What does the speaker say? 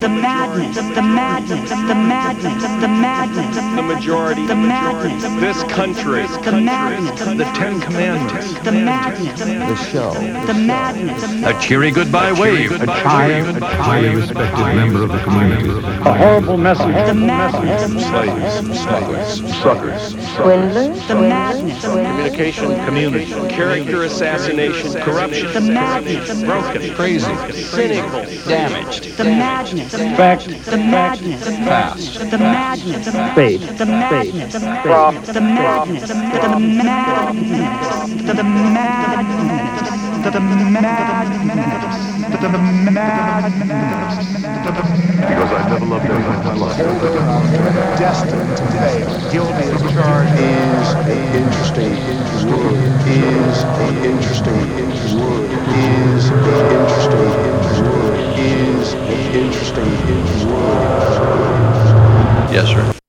the madness, the madness, the madness, the madness, the majority, the madness, this country, the madness, the Ten Commandments, the madness, the show, the madness, a cheery goodbye wave, a child, a highly respected member of the community. A horrible message. the madness, slaves, smugglers, suckers, Swindlers, the madness, communication, community, character assassination, corruption, the madness, broken, crazy, cynical, damaged, the madness, Fact. the madness, fast, the madness, Faith. the madness, Prop. the madness, the madness, the madness, the madness. Because I never loved anything in my life. Destined to fail. Guilty as charged. Is an interesting word. Is an interesting word. Is an interesting word. Is an interesting word. yes sir.